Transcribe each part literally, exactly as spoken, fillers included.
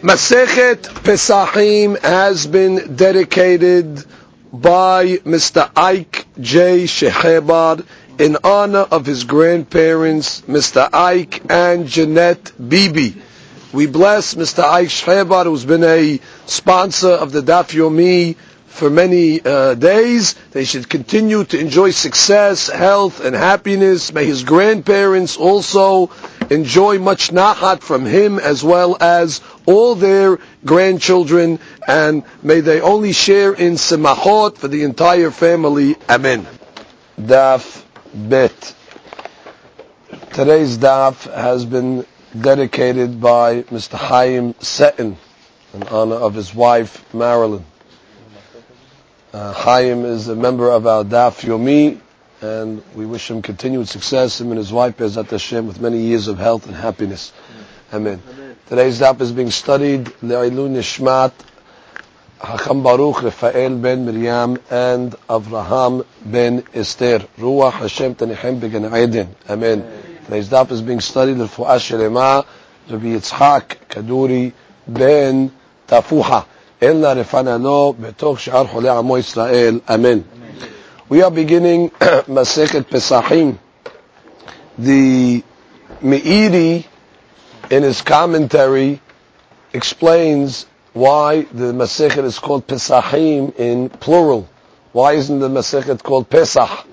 Masechet Pesachim has been dedicated by Mister Ike J. Shehebar in honor of his grandparents, Mister Ike and Jeanette Bibi. We bless Mister Ike Shehebar, who's been a sponsor of the Daf Yomi for many uh, days. They should continue to enjoy success, health, and happiness. May his grandparents also enjoy much nahat from him, as well as all their grandchildren, and may they only share in semachot for the entire family. Amen. Daf Bet. Today's daf has been dedicated by Mister Chaim Seton in honor of his wife Marilyn. Uh, Chaim is a member of our Daf Yomi, and we wish him continued success, him and his wife Bezat Hashem, with many years of health and happiness. Amen. Amen. Today's daf is being studied Le'ilu Nishmat Hakam Baruch Rafael ben Miriam and Avraham ben Esther. Ruach Hashem Tanichem Began Eden. Amen. Today's daf is being studied Refuah Shelema Rabbi Yitzhak Kaduri ben Tafuha. Ella Refana Lo Betoch She'ar Cholei Amo Yisrael. Amen. We are beginning Masechet Pesachim. The Meiri, in his commentary, explains why the Masechet is called Pesachim in plural. Why isn't the Masechet called Pesach?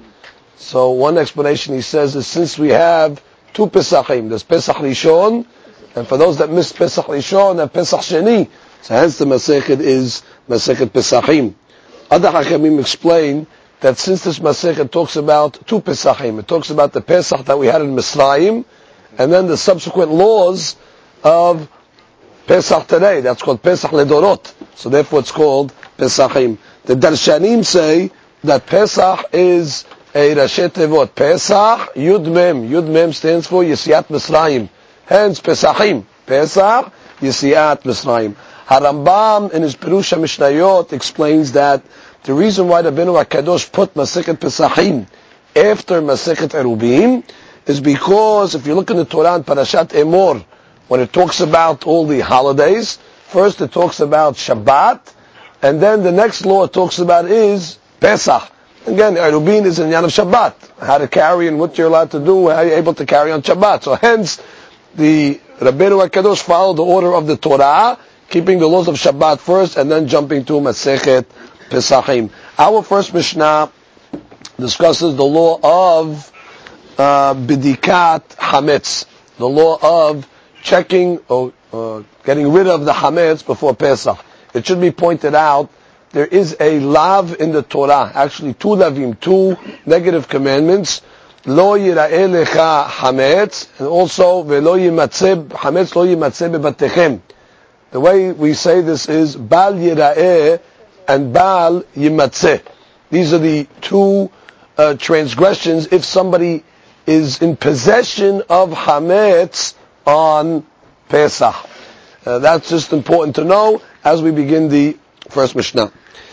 So one explanation, he says, is since we have two Pesachim, there's Pesach Rishon, and for those that miss Pesach Rishon, and Pesach Sheni, so hence the Masechet is Masechet Pesachim. Other Hakamim explain that since this Masechet talks about two Pesachim, it talks about the Pesach that we had in Misraim, and then the subsequent laws of Pesach today. That's called Pesach Ledorot. So therefore it's called Pesachim. The Darshanim say that Pesach is a Rashi Tevot. Pesach, Yud Mem. Yud Mem stands for Yesiat Misraim. Hence Pesachim. Pesach, Yesiat Misraim. Harambam in his Perush HaMishnayot explains that the reason why the Rabbeinu HaKadosh put Masechet Pesachim after Masechet Erubim is because if you look in the Torah in Parashat Emor, when it talks about all the holidays, first it talks about Shabbat, and then the next law it talks about is Pesach. Again, Erubim is in Yan of Shabbat, how to carry and what you're allowed to do, how you're able to carry on Shabbat. So hence, the Rabbeinu HaKadosh followed the order of the Torah, keeping the laws of Shabbat first, and then jumping to Masechet Pesachim. Our first Mishnah discusses the law of uh, Bidikat Hametz, the law of checking or uh, getting rid of the Hametz before Pesach. It should be pointed out, there is a lav in the Torah, actually two lavim, two negative commandments, Lo yira'eh lecha Hametz, and also Velo yimatzeh Hametz lo yimatzeh bebatechem. The way we say this is Bal yira'eh and Bal yimatzeh. These are the two uh, transgressions if somebody is in possession of Hametz on Pesach. Uh, that's just important to know as we begin the first Mishnah.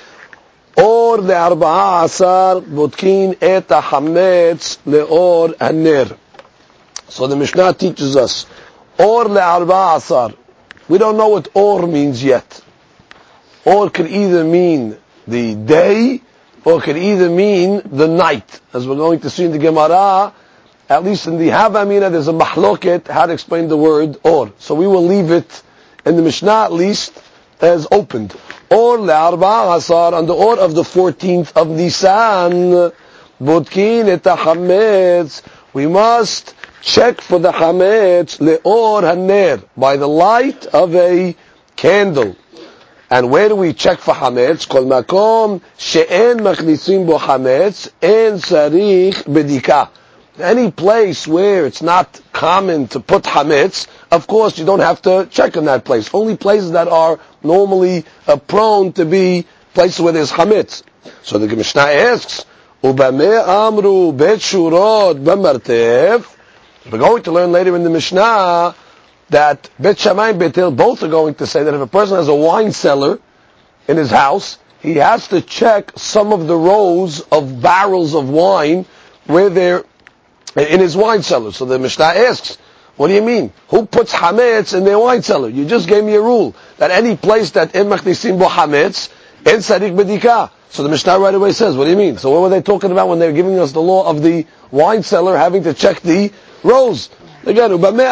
Or le'arba'a asar botkin et hametz le'or haner. So the Mishnah teaches us, or le'arba'a asar. We don't know what or means yet. Or could either mean the day, or could either mean the night. As we're going to see in the Gemara, at least in the Havamina, there's a mahloket how to explain the word or. So we will leave it in the Mishnah at least as opened. Or le'arba asar, on the or of the fourteenth of Nisan, bodkin et hametz. We must check for the hametz le'or haner, by the light of a candle. And where do we check for hametz? Kol makom she'en machnitzim bo hametz en sarich bedika. Any place where it's not common to put hametz, of course you don't have to check in that place. Only places that are normally uh, prone to be places where there's hametz. So the Mishnah asks, Ubameh amru bet shurot b'martev. We're going to learn later in the Mishnah that Bet Shammai and Bet Hillel both are going to say that if a person has a wine cellar in his house, he has to check some of the rows of barrels of wine where they're in his wine cellar. So the Mishnah asks, What do you mean? Who puts hametz in their wine cellar? You just gave me a rule that any place that in machnisim bo hametz, in sadik bedika. So the Mishnah right away says, what do you mean? So what were they talking about when they were giving us the law of the wine cellar having to check the rows? Again,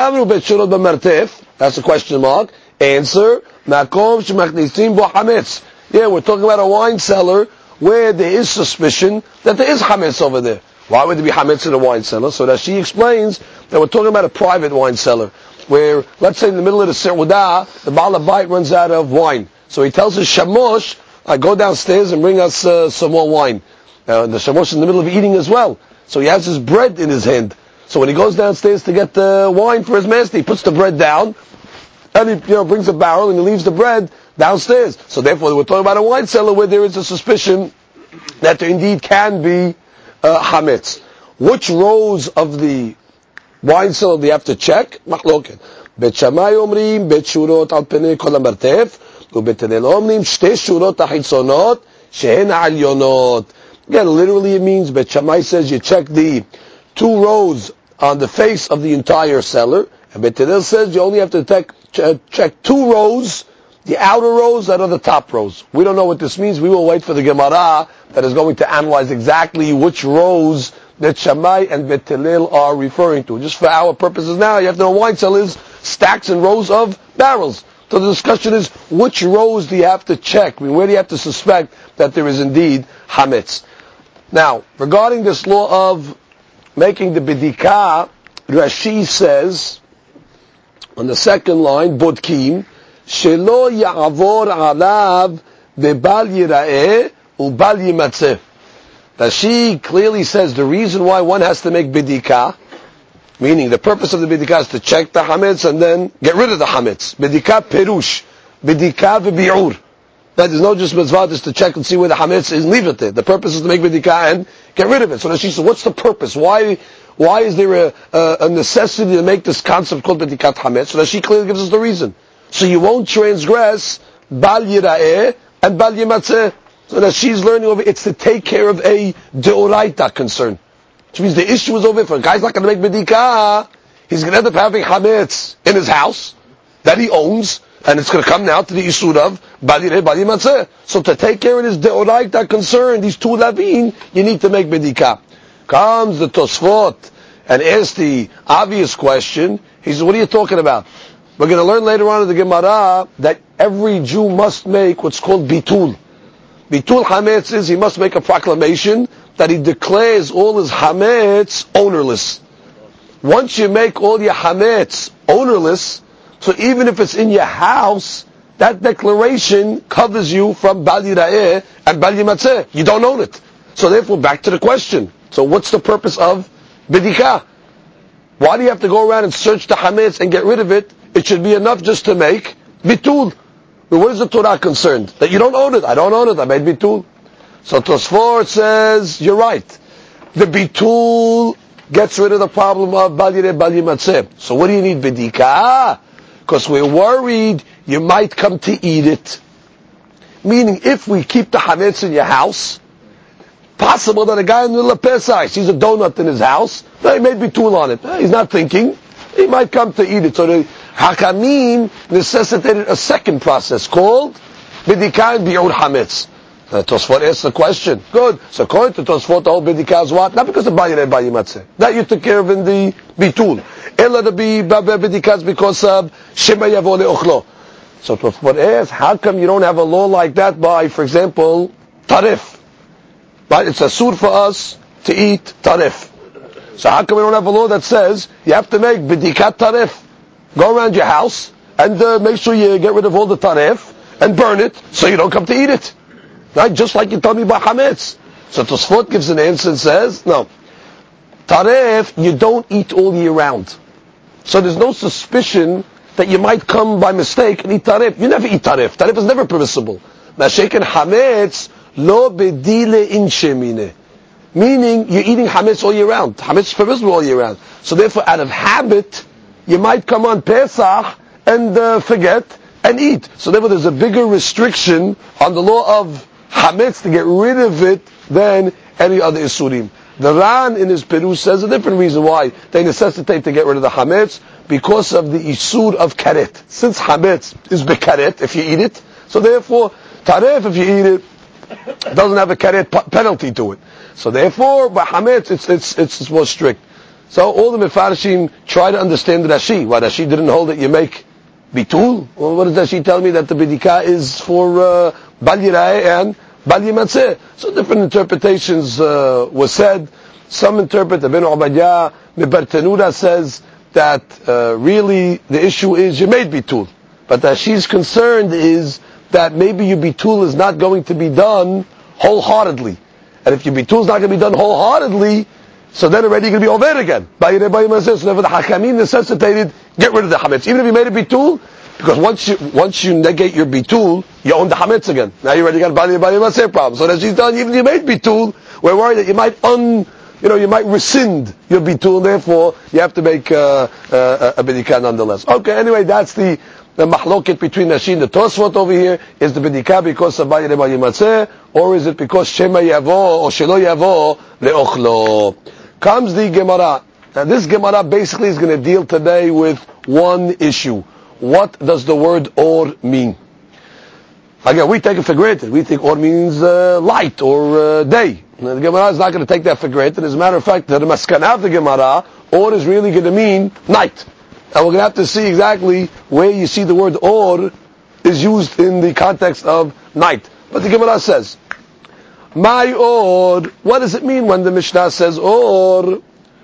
that's a question mark. Answer, makom shemachnisim bo hametz. Yeah, we're talking about a wine cellar where there is suspicion that there is hametz over there. Why would there be hametz in a wine cellar? So that she explains that we're talking about a private wine cellar, where, let's say in the middle of the Seudah, the Baal Habayit runs out of wine. So he tells his shamosh, I go downstairs and bring us uh, some more wine. Uh, the shamosh is in the middle of eating as well. So he has his bread in his hand. So when he goes downstairs to get the wine for his master, he puts the bread down, and he you know, brings a barrel and he leaves the bread downstairs. So therefore we're talking about a wine cellar where there is a suspicion that there indeed can be uh, hametz. Which rows of the wine cellar do you have to check? Machloket. Bet Shammai omrim bet shurot al penei kol hamartef, ubet Hillel omrim shte shurot hachitzonot shehen ha'alyonot. Again, literally it means Bet Shammai says you check the two rows on the face of the entire cellar, and Bet Hillel says you only have to check, check two rows, the outer rows that are the top rows. We don't know what this means. We will wait for the Gemara that is going to analyze exactly which rows that Shammai and Bet Hillel are referring to. Just for our purposes now, you have to know wine cellars, stacks and rows of barrels. So the discussion is, which rows do you have to check? I mean, where do you have to suspect that there is indeed hametz? Now, regarding this law of making the bidika, Rashi says, on the second line, Bodkim, Shelo ya'avor alav bebal yira'eh ubal yimatzeh. Rashi clearly says the reason why one has to make bidika, meaning the purpose of the bidika is to check the hametz and then get rid of the hametz. Bidika perush, bidika v'bi'ur. That is not just mitzvah, just to check and see where the hametz is and leave it there. The purpose is to make bidika and get rid of it. So Rashi says, what's the purpose? Why why is there a, a, a necessity to make this concept called bidikat hametz? So Rashi clearly gives us the reason. So you won't transgress bal yira'eh and bal yimatzeh. So that she's learning over, it's to take care of a deoraita concern. Which means the issue is over, if a guy's not going to make bidika, he's going to end up having hametz in his house that he owns, and it's going to come now to the issue of bal yira'eh, bal yimatzeh. So to take care of this deoraita concern, these two lavin, you need to make bidika. Comes the Tosfot and asks the obvious question. He says, what are you talking about? We're going to learn later on in the Gemara that every Jew must make what's called bitul. Bitul hametz is he must make a proclamation that he declares all his hametz ownerless. Once you make all your hametz ownerless, so even if it's in your house, that declaration covers you from bal yira'eh and bal yimatzeh. You don't own it. So therefore, back to the question. So what's the purpose of bidika? Why do you have to go around and search the hametz and get rid of it? It should be enough just to make bitul. But what is the Torah concerned? That you don't own it. I don't own it. I made bitul. So Tosfot says, you're right. The bitul gets rid of the problem of bal yira'eh, bal yimatzeh. So what do you need bidika? Because we're worried you might come to eat it. Meaning, if we keep the hametz in your house, possible that a guy in the middle of Pesach sees a donut in his house, he made bitul on it. He's not thinking. He might come to eat it. So the Hakamim necessitated a second process called bidika and bi'ur hametz. Uh, Tosfot asks the question. Good. So according to Tosfot, the whole bidika is what? Not because of bal yira'eh, bal yimatzeh. That you took care of in the bitul. Ella the bidika is because of shema yavo le'ochlo. So Tosfot asks, how come you don't have a law like that by, for example, tarif? Right? It's asur for us to eat tarif. So how come we don't have a law that says you have to make bidikat tarif? Go around your house and uh, make sure you get rid of all the tarif and burn it so you don't come to eat it. Right? Just like you told me about hametz. So Tosfot gives an answer and says, no. Tarif, you don't eat all year round. So there's no suspicion that you might come by mistake and eat tarif. You never eat tarif. Tarif is never permissible. Mashayk and hametz, lo bedile in shemine. Meaning, you're eating hametz all year round. Hametz is permissible all year round. So therefore, out of habit, you might come on Pesach and uh, forget and eat. So therefore, there's a bigger restriction on the law of hametz to get rid of it than any other isurim. The Ran in his Perush says a different reason why they necessitate to get rid of the hametz. because of the isur of karet. Since hametz is bekaret if you eat it, so therefore taref if you eat it doesn't have a karet penalty to it. So therefore, by hametz it's it's it's more strict. So all the mefarshim try to understand the Rashi. Why Rashi didn't hold it? You make bitul. Well, what does Rashi tell me that the bidika is for uh, bal yira'eh and bal yimatzeh? So different interpretations uh, were said. Some interpret, Ibn Ubaydiyah Mibartanura says that uh, really the issue is you made bitul, but Rashi's concerned is that maybe your bitul is not going to be done wholeheartedly, and if your bitul is not going to be done wholeheartedly, so then already you're going to be over again. So therefore the Hakamim necessitated, get rid of the Hametz. Even if you made a bitul, because once you once you negate your bitul, you own the Hametz again. Now you already got a Bali Bali Maseh problem. So as she's done, even if you made bitul, we're worried that you might un, you know, you might rescind your bitul, and therefore you have to make uh, uh, a bidikah nonetheless. Okay, anyway, that's the the mahloket between Rashi and the Tosfot over here. Is the bidikah because of Bali Bali Maseh, or is it because Shema Yavo or Shelo Yavo leochlo? Comes the Gemara. Now this Gemara basically is going to deal today with one issue. What does the word or mean? Again, we take it for granted. We think or means uh, light or uh, day. Now, the Gemara is not going to take that for granted. As a matter of fact, the Maskana of the Gemara, or is really going to mean night. And we're going to have to see exactly where you see the word or is used in the context of night. But the Gemara says, my or, what does it mean when the Mishnah says or?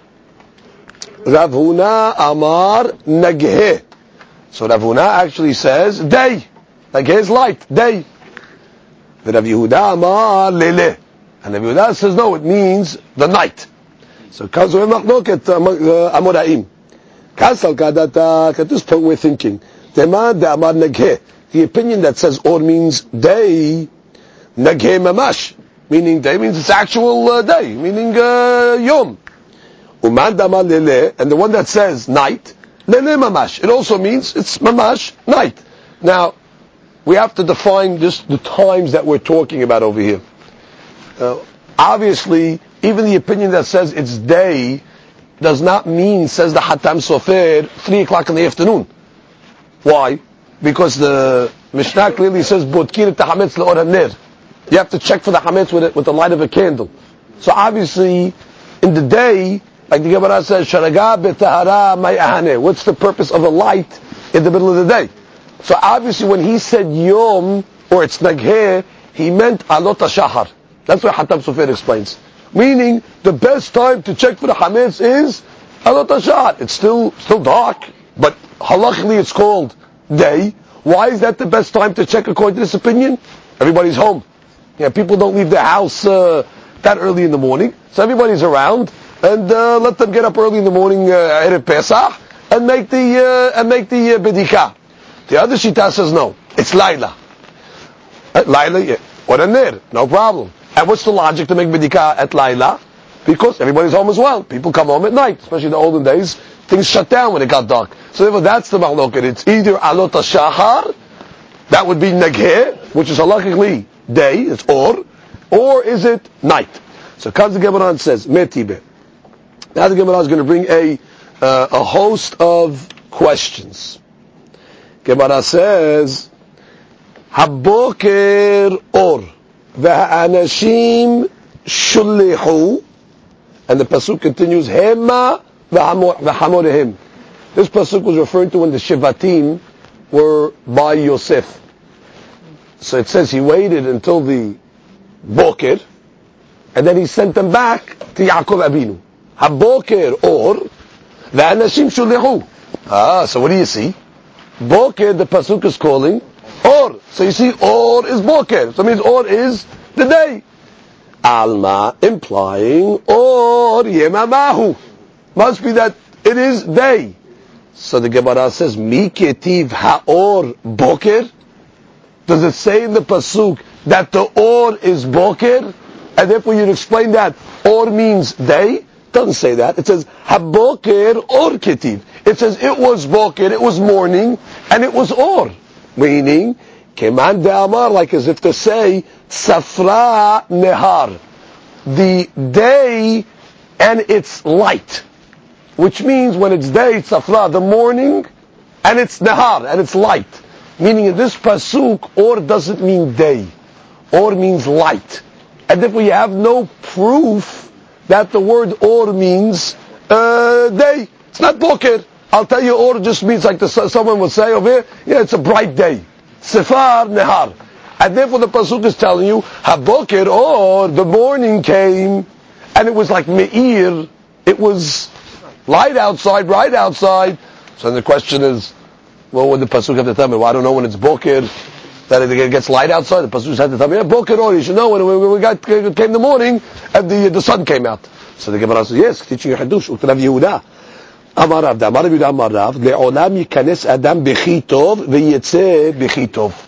Rav Huna Amar Naghe. So Rav Huna actually says day. Naghe is light, day. The Rav Yehuda Amar Lele. And Rav Yehuda says no, it means the night. So comes with Machloket Amoraim. Kasal Kadata, at this point we're thinking, Tema de Amar Naghe. The opinion that says or means day, Naghe Mamash. Meaning day means it's actual uh, day, meaning uh, yom. Uman damar lele, and the one that says night, lele mamash. It also means it's mamash, night. Now, we have to define just the times that we're talking about over here. Uh, obviously, even the opinion that says it's day does not mean, says the Hatam Sofer, three o'clock in the afternoon. Why? Because the Mishnah clearly says, Bodkin tahametz le'or haner. You have to check for the hametz with it, with the light of a candle. So obviously, in the day, like the Gemara says, Sharaga betahara may'ahane. What's the purpose of a light in the middle of the day? So obviously, when he said yom or it's naghe, he meant alot shahar. That's what Hatam Sofer explains. Meaning, the best time to check for the hametz is alot shahar. It's still still dark, but halachically it's called day. Why is that the best time to check according to this opinion? Everybody's home. Yeah, people don't leave their house uh, that early in the morning, so everybody's around, and uh, let them get up early in the morning ahead of Pesach and make the uh, and make the uh, bedikah. The other shita says no, it's Laila. Uh, Laila, yeah. Or a ner, no problem. And what's the logic to make bedikah at Laila? Because everybody's home as well. People come home at night, especially in the olden days. Things shut down when it got dark. So therefore, that's the mahloket. It's either alot shahar, that would be naghe, which is halachically day, it's or, or is it night? So comes the Gemara and says, Metibe. Now the Gemara is going to bring a uh, a host of questions. Gemara says, Haboker or, v'ha'anashim shullihu, and the pasuk continues, Hema v'hamorehim. This pasuk was referring to when the Shevatim were by Yosef. So it says he waited until the boker, and then he sent them back to Yaakov Abinu. Haboker or v'anashim shulehu. Ah, so what do you see? Boker, the pasuk is calling or. So you see, or is boker. So it means or is the day. Alma, implying or yemamahu. Must be that it is day. So the Gemara says, Mi ketiv haor boker. Does it say in the pasuk that the or is boker, and therefore you'd explain that or means day? Doesn't say that. It says haboker or ketiv. It says it was boker, it was morning, and it was or, meaning keman de'amar, like as if to say safra nehar, the day and its light. which means when it's day, it's safra, the morning, and it's nahar, and it's light. Meaning in this pasuk, or doesn't mean day. Or means light. And if we have no proof that the word or means uh, day, it's not boker. I'll tell you, or just means like the, someone would say over here, yeah, it's a bright day. Sefar nehar. And therefore the pasuk is telling you, haboker, or the morning came, and it was like me'ir, it was light outside, bright outside. So the question is, well, what would the pasuk have to tell me? Well, I don't know when it's boker, that it gets light outside. The pasuk had to tell me, yeah, boker, or you should know when we, we got, came the morning, and the, the sun came out. So the Gemara says, yes, teaching you hadush, Uktanav Yehuda. Amar Rav, Amar Rav Yehuda Amar Rav, le'olam yikanes adam bechi tov, ve'yetzeh bechi tov.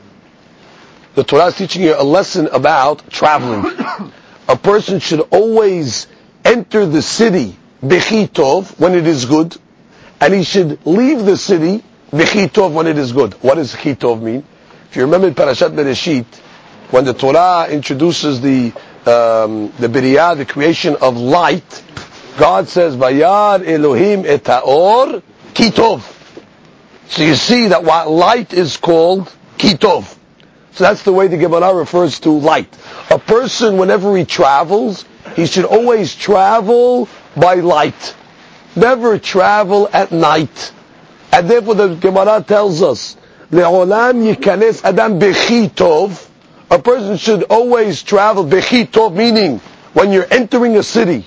The Torah is teaching you a lesson about traveling. A person should always enter the city bechi tov, when it is good, and he should leave the city bechi tov, when it is good. What does bechi tov mean? If you remember in Parashat Bereshit, when the Torah introduces the um, the Biriyah, the creation of light, God says, "Vayar Elohim et haor ki tov." So you see that what light is called ki tov. So that's the way the Gemara refers to light. A person, whenever he travels, he should always travel by light. Never travel at night. And therefore the Gemara tells us, le'olam yikanes adam bechi tov. A person should always travel bechi tov, meaning when you're entering a city,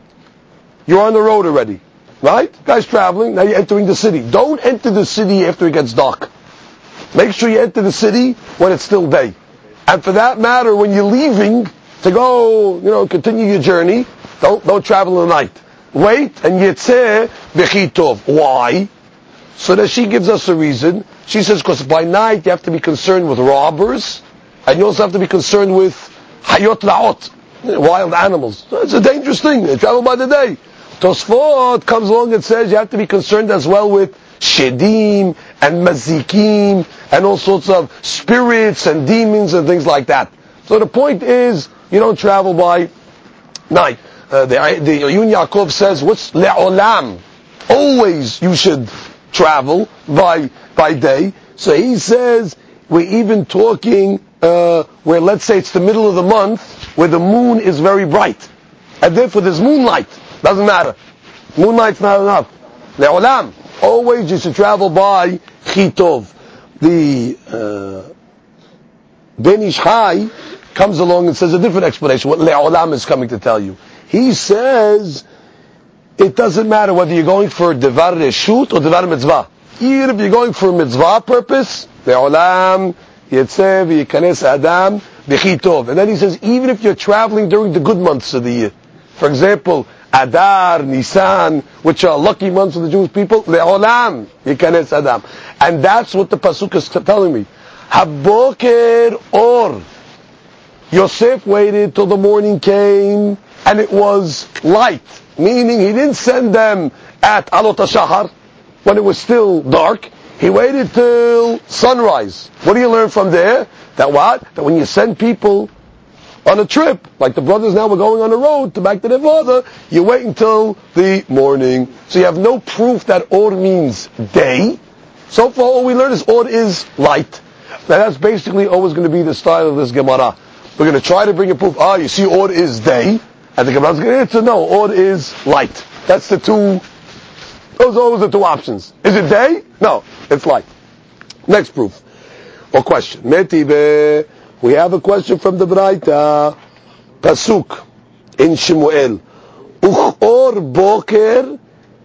you're on the road already, right? Guy's traveling, now you're entering the city. Don't enter the city after it gets dark. Make sure you enter the city when it's still day. And for that matter, when you're leaving to go, you know, continue your journey, don't don't travel at night. Wait, and yetzeh bechi tov. Why? So that she gives us a reason. She says, because by night you have to be concerned with robbers, and you also have to be concerned with hayot ra'ot, wild animals. It's a dangerous thing. They travel by the day. Tosfot comes along and says you have to be concerned as well with shedim and mazikim and all sorts of spirits and demons and things like that. So the point is, you don't travel by night. Uh, the the Yun Yaakov says, what's le'olam? Always you should travel by by day. So he says, we're even talking uh, where, let's say it's the middle of the month, where the moon is very bright. And therefore there's moonlight. Doesn't matter. Moonlight's not enough. Le'olam. Always you should travel by chitov. The uh, Ben Ish Chai comes along and says a different explanation, what le'olam is coming to tell you. He says, it doesn't matter whether you're going for devar reshut or devar mitzvah. Even if you're going for a mitzvah purpose, le'olam, yetzeh, v'yikanes adam, b'chitov. And then he says, even if you're traveling during the good months of the year, for example, Adar, Nisan, which are lucky months for the Jewish people, le'olam, yikanes adam. And that's what the pasuk is telling me. Haboker or. Yosef waited till the morning came, and it was light. Meaning he didn't send them at Alot HaShahar, when it was still dark. He waited till sunrise. What do you learn from there? That what? That when you send people on a trip, like the brothers now were going on the road to back to their father, you wait until the morning. So you have no proof that or means day. So far all we learn is or is light. Now that's basically always going to be the style of this Gemara. We're going to try to bring a proof. Ah, you see or is day. And the Gemara is going to answer no, or is light. That's the two, those are always the two options. Is it day? No, it's light. Next proof, or question. Metibe, we have a question from the Braita, Pasuk, in Shemuel. Uchor boker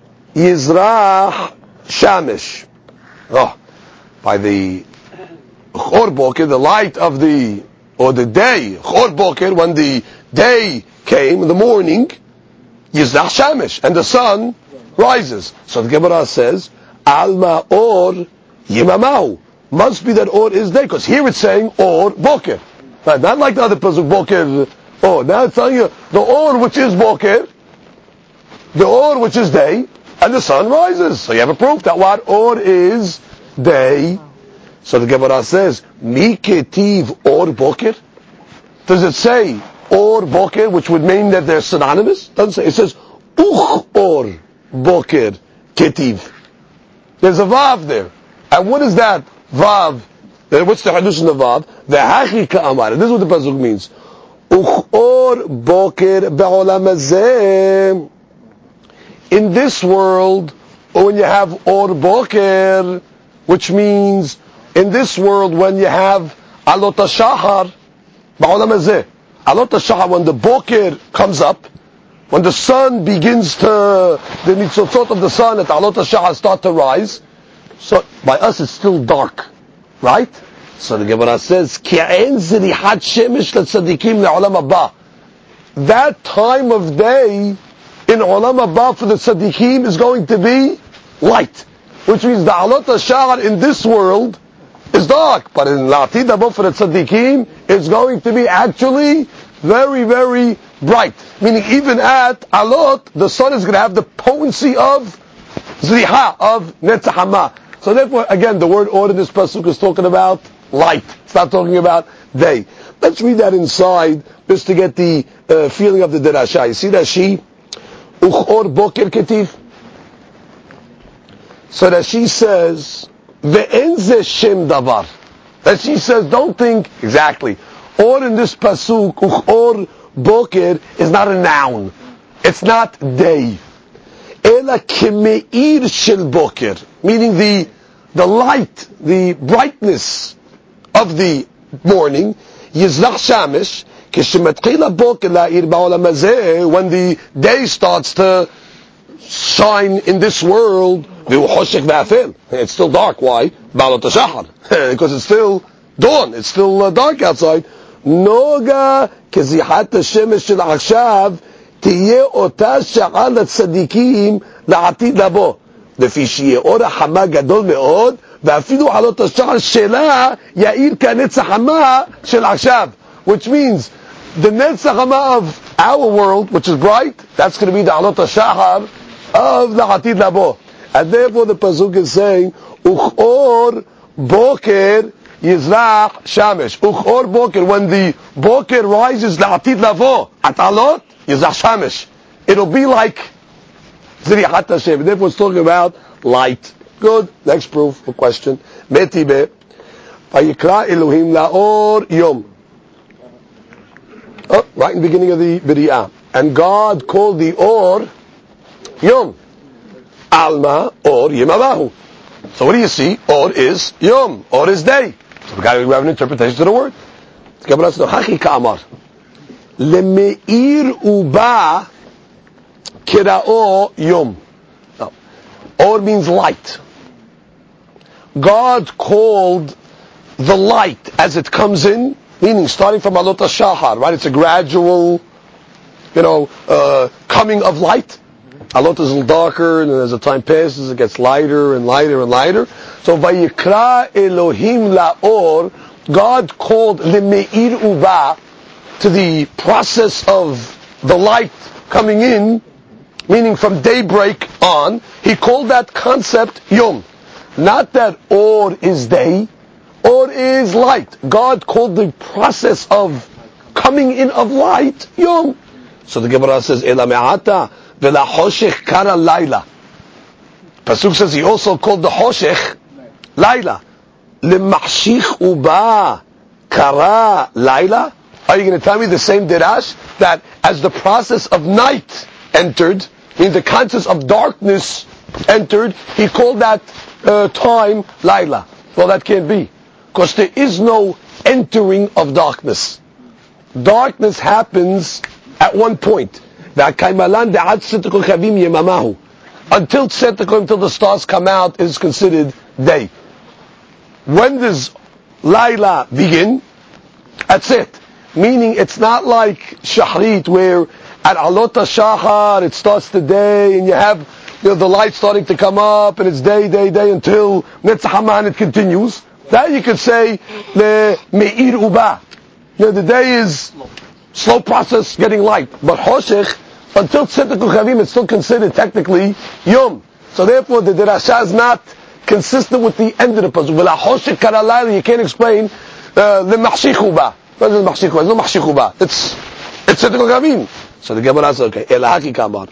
yizrach shamesh. Oh, by the Uchor boker, the light of the, or the day, Uchor boker, when the day came in the morning, Yizrach Shamesh, and the sun rises. So the Gemara says, Alma or Yimamahu. Must be that or is day, because here it's saying or Boker. Right, not like the other pasuk, Boker or. Now it's telling you the or which is Boker, the or which is day, and the sun rises. So you have a proof that what or is day. So the Gemara says, Miketiv or Boker? Does it say or boker, which would mean that they're synonymous? Doesn't say. It says uch or boker ketiv. There's a vav there. And what is that vav? What's the hadush in the vav? The hachi ka'amar. This is what the pasuk means. Uchor boker be'olam hazeh. In this world, or when you have or boker, which means in this world when you have alot hashahar, be'olam hazeh. Alot hashahar, when the boker comes up, when the sun begins to, the nitzotzot of the sun at alot hashahar start to rise. So by us it's still dark, right? So the Gemara says, "Ki'en zrihat shemesh letzadikim le'olam haba." That time of day in olam haba for the tzadikim is going to be light, which means the alot hashahar in this world is dark, but in la'atid haba for the tzadikim it's going to be actually very, very bright. Meaning even at alot, the sun is going to have the potency of zriha, of netzach hama. So therefore, again, the word or in this pasuk is talking about light. It's not talking about day. Let's read that inside, just to get the uh, feeling of the derasha. You see that she, uchor boker ketiv. So that she says, ve'en ze shem davar. That she says, don't think exactly. Or in this pasuk, uchor boker is not a noun. It's not day. Ela kemeir shel boker, meaning the the light, the brightness of the morning. Yizrach shamesh kishematchila boker la'ir ba'olam hazeh, when the day starts to shine in this world. V'hu choshech v'afel, it's still dark. Why? Ba'alot hashahar, because it's still dawn. It's still uh, dark outside. Noga kezihat hashemesh shel achshav. תהיה אותה שעה לצדיקים לעתיד לבוא. לפי שיהיה אור החמה גדול מאוד, ואפילו עלות השחר שלה יאיר כנצח חמה של עכשיו. Which means, the netzach hama of our world, which is bright, that's going to be the alot hashahar of לעתיד לבוא. And therefore the pasuk is saying, uchor boker yizrach shamesh. Uchor boker, when the boker rises לעתיד לבוא, at alot, Yizach Shamesh. It'll be like Zrihat Hashem. Therefore it's talking about light. Good. Next proof or question. Metibe. Vayikra Elohim la'or yom. Oh, right in the beginning of the B'riyah. And God called the or yom. Alma or yemalahu. So what do you see? Or is yom. Or is day. So we got to have an interpretation to the word. Gemara says, Hachi ka'amar. Lemeir uba kirao yom. No. Or means light. God called the light as it comes in, meaning starting from alot hashahar, right? It's a gradual, you know, uh, coming of light. Alot is a little darker, and as the time passes, it gets lighter and lighter and lighter. So vayikra Elohim laor, God called lemeir uba, to the process of the light coming in, meaning from daybreak on. He called that concept yom. Not that or is day, or is light. God called the process of coming in of light yom. So the Gemara says, Ela me'ata vela hoshech kara laila. Pasuk says he also called the hoshech laila. Lemachshich uba kara laila. Are you going to tell me the same dirash, that as the process of night entered, meaning the concept of darkness entered, he called that uh, time Laila? Well, that can't be, because there is no entering of darkness. Darkness happens at one point. Until tzedakah, until the stars come out, is considered day. When does Laila begin? That's it. Meaning it's not like Shahrit, where at Alot HaShachar it starts the day and you have, you know, the light starting to come up and it's day, day, day until Netzach Hama and it continues. That you could say Le Me'ir Uba. You know, the day is slow process getting light. But Hoshech, until Tzedek Uchavim, it's still considered technically Yom. So therefore the Dirasha is not consistent with the end of the pasuk. V'la Hoshech Karalayla, you can't explain Le Machshich Uba. What is Machshich Uba? It's no Machshich Uba. It's, it's Tzedek Uchavim. So the Gemara says, okay, Elahaki Kamar.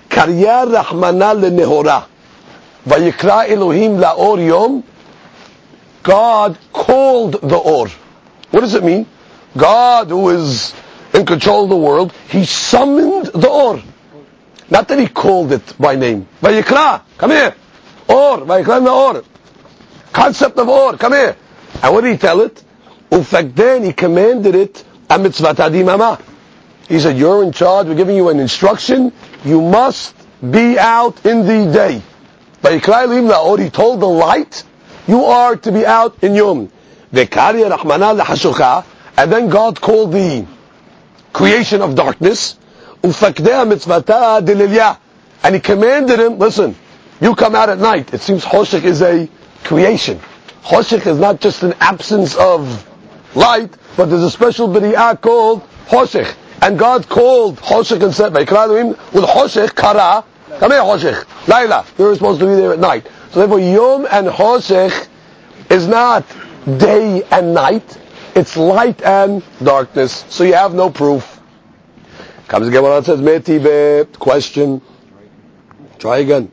Karya Rahmana lenehora. Vayikra Elohim laor yom. God called the or. What does it mean? God, who is in control of the world, He summoned the or. Not that He called it by name. Vayikra, come here. Or, Vayikra na or. Concept of or, come here. And what did He tell it? Ufakden, He commanded it, a mitzvat adimama. He said, you're in charge, we're giving you an instruction, you must be out in the day. Vayikra Elohim laor, He told the light, you are to be out in Yom. V'karya Rahmana lehashucha, and then God called the creation of darkness, ufakdeh mitzvata delilya, and He commanded him, listen, you come out at night. It seems Hoshek is a creation. Hoshek is not just an absence of light, but there's a special b'ri'ah called Hoshek. And God called Hoshek and said, with Hoshek, kara, come here Hoshek, Laila, you're supposed to be there at night. So therefore, Yom and Hoshech is not day and night, it's light and darkness. So you have no proof. Comes again when it says, Metive, question. Try again.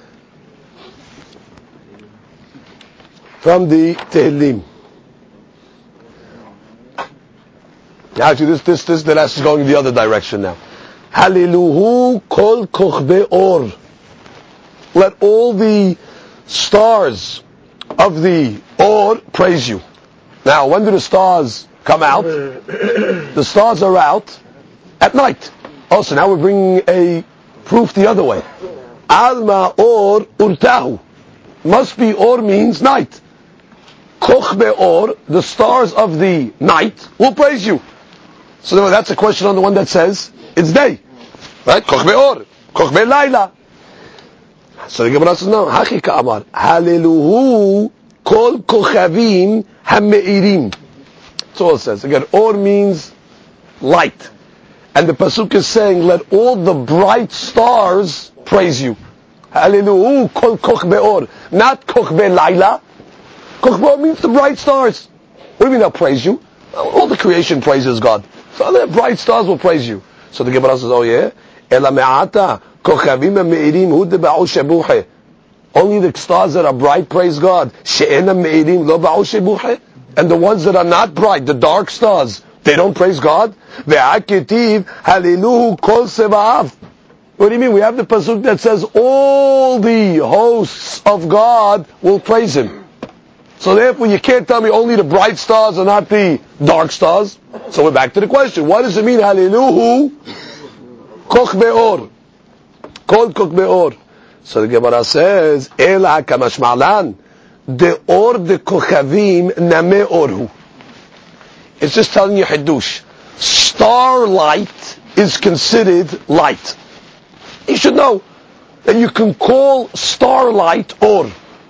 From the Tehillim. Actually, this, this, this, the last is going the other direction now. Haliluhu kol kochbe or. Let all the stars of the or praise you. Now, when do the stars come out? The stars are out at night. Also, now we're bringing a proof the other way. Alma or urtahu. Must be or means night. Koch be'or, the stars of the night will praise you. So that's a question on the one that says it's day. Right? Koch be'or. Koch be'layla. So the Gemara says, no, Hachi ka'amar, Haleluhu kol kochavim ha'me'irim. That's all it says. Again, or means light. And the Pasuk is saying, let all the bright stars praise you. Haleluhu kol koch be'or. Not koch be'layla. Koch be'or means the bright stars. What do you mean they'll praise you? All the creation praises God. So the bright stars will praise you. So the Gemara says, oh yeah, Ela me'ata. Only the stars that are bright praise God. And the ones that are not bright, the dark stars, they don't praise God. What do you mean? We have the pasuk that says all the hosts of God will praise Him. So therefore you can't tell me only the bright stars are not the dark stars. So we're back to the question. What does it mean? Haliluhu koch be'or. Kol koch be'or. So the Gemara says, Ela kamashmalan, de or de kochavim name orhu. It's just telling you Hiddush. Starlight is considered light. You should know that you can call starlight or.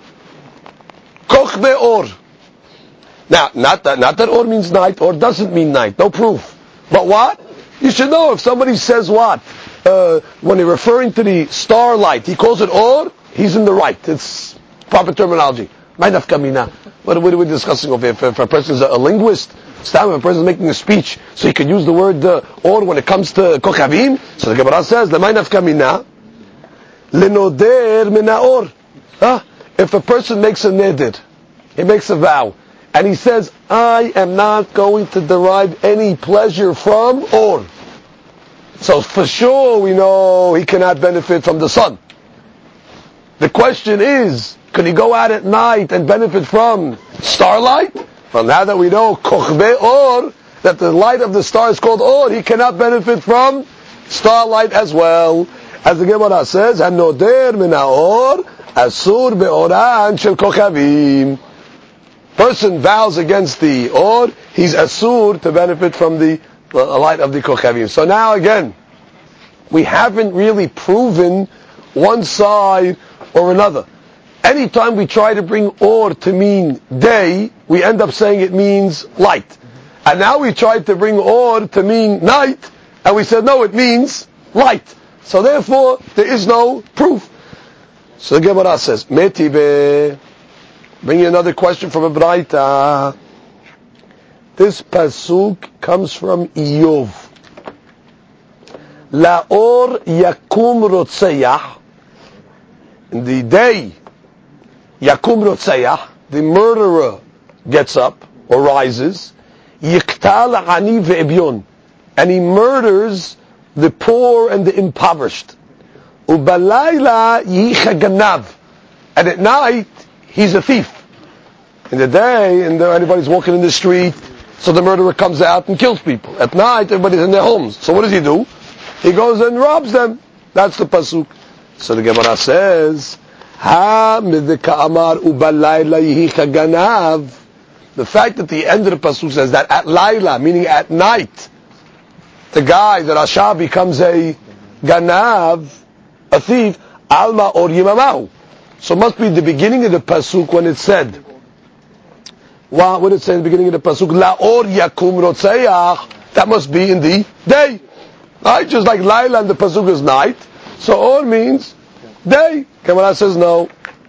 Koch be'or. Now, not that, not that or means night, or doesn't mean night. No proof. But what? You should know if somebody says what? Uh, when they're referring to the starlight, he calls it or, he's in the right. It's proper terminology. Ma'naf kamina. What, what are we discussing over here? If, if a person is a, a linguist, stop if a person is making a speech, so he can use the word uh, or when it comes to kochavim. So the Gemara says, Ma'naf kamina, lenoder mina or. Huh? If a person makes a neder, he makes a vow, and he says, I am not going to derive any pleasure from or. So for sure we know he cannot benefit from the sun. The question is, can he go out at night and benefit from starlight? Well, now that we know kochbe or, that the light of the star is called or, he cannot benefit from starlight as well. As the Gemara says, Hanoder min haor asur beoran shel kochavim. Person vows against the or, he's asur to benefit from the the light of the kochavim. So now again, we haven't really proven one side or another. Anytime we try to bring or to mean day, we end up saying it means light. And now we tried to bring or to mean night, and we said no, it means light. So therefore, there is no proof. So the Gemara says, Metibe, bring you another question from a Braita. This pasuk comes from Iyov. La'or yakum rotseyah. In the day, yakum rotseyah, the murderer gets up or rises. Yiktal ani ve'ebyon. And he murders the poor and the impoverished. Ubalayla yicha ganav. And at night, he's a thief. In the day, and anybody's walking in the street, so the murderer comes out and kills people. At night, everybody's in their homes. So what does he do? He goes and robs them. That's the pasuk. So the Gemara says, Ha midika amar ubalayla yicha ganav. The fact that the end of the pasuk says that at layla, meaning at night, the guy, the Rasha, becomes a ganav, a thief, alma or yimamahu. So it must be the beginning of the pasuk when it said, well, what did it say in the beginning of the pasuk? La'or yakum rotseyach. That must be in the day. Right? Just like layla and the pasuk is night. So or means day. Gemara says no.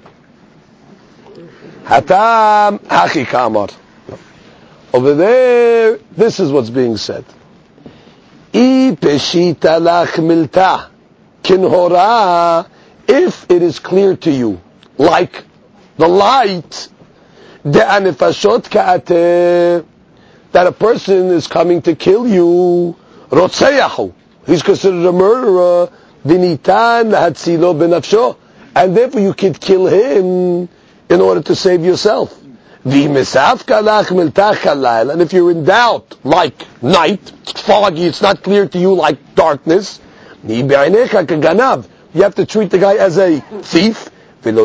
Hatam hachi kamar. Over there, this is what's being said. I peshita lach milta kinhora. If it is clear to you, like the light, de'anifashot ka'ateh, that a person is coming to kill you, rotzeyahu, he's considered a murderer, v'nitan hatzilo benafsho, and therefore you could kill him in order to save yourself. V'misafka lach miltach halayla, and if you're in doubt, like night, it's foggy, it's not clear to you like darkness, ni be'ainecha kaganav, you have to treat the guy as a thief, and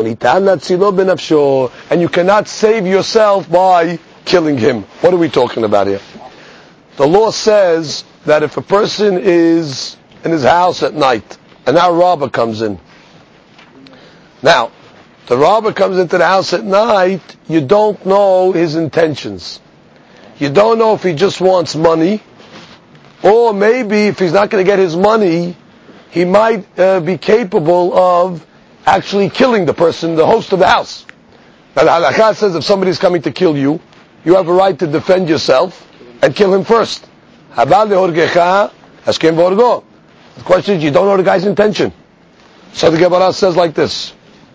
you cannot save yourself by killing him. What are we talking about here? The law says that if a person is in his house at night, and now a robber comes in. Now, the robber comes into the house at night, you don't know his intentions. You don't know if he just wants money, or maybe if he's not going to get his money, he might uh, be capable of actually killing the person, the host of the house. Now the halakha says if somebody's coming to kill you, you have a right to defend yourself and kill him first. The question is, you don't know the guy's intention. So the Gemara says like this.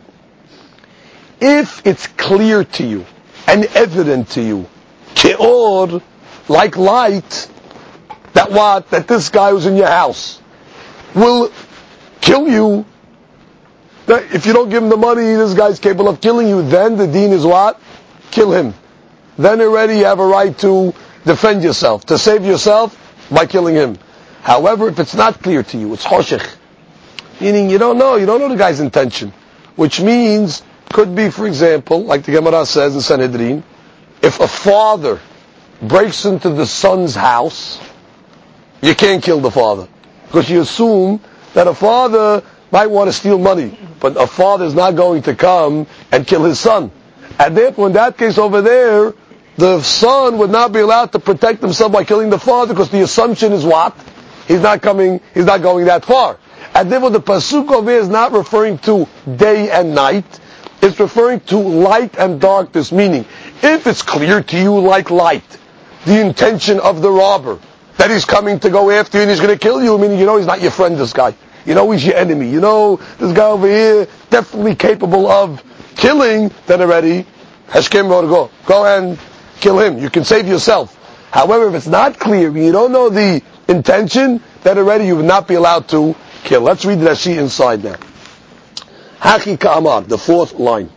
If it's clear to you and evident to you, ke'or, like light, that what? That this guy who's in your house will kill you. That if you don't give him the money, this guy's capable of killing you. Then the deen is what? Kill him. Then already you have a right to defend yourself, to save yourself by killing him. However, if it's not clear to you, it's choshech, meaning you don't know, you don't know the guy's intention, which means, could be, for example, like the Gemara says in Sanhedrin, if a father breaks into the son's house, you can't kill the father. Because you assume that a father might want to steal money, but a father is not going to come and kill his son. And therefore, in that case over there, the son would not be allowed to protect himself by killing the father, because the assumption is what? He's not coming, he's not going that far. And therefore, the pasuk over here is not referring to day and night. It's referring to light and darkness, meaning, if it's clear to you like light, the intention of the robber, that he's coming to go after you and he's going to kill you, meaning you know he's not your friend, this guy. You know he's your enemy. You know this guy over here, definitely capable of killing, then already, Hashkem go. Go and kill him. You can save yourself. However, if it's not clear, you don't know the intention, then already you would not be allowed to kill. Let's read the Rashi inside now. Haki Ka'amar, the fourth line.